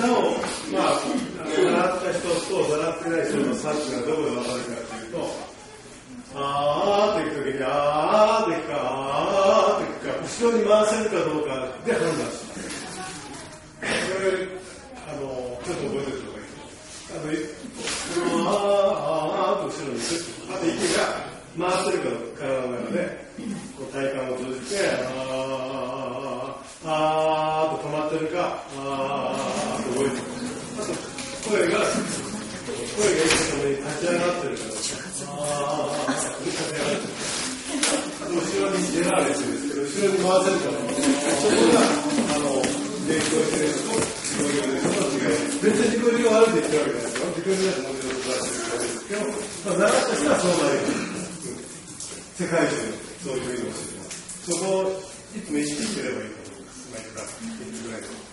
歌を、まあ、習った人と習ってない人の差っていうのはどこで分かるかっていうと、あーっていくときに、あーっていくか、あーっていくか、後ろに回せるかどうかで判断します。これ、ちょっと覚えておいた方がいい。あーと後ろに行く。あと息が回ってるか体の中で、こう体幹を閉じて、あーと止まってるか、あーと動いてるか。あと声が一個ともに立ち上がってるかどうか。立ち上がってるか。あと後ろに出られてるんですけど、後ろに回せるかどうか。そこが、勉強してる人と自己流で人と違い。別に自己流が悪いって言ってるわけじゃないですよ。自己流だともちろん出してるわけですけど、習った人はそうなる。世界中でそういうふうに教えてます。そこをいつも意識してればいいと思います。毎回、いつぐらいか。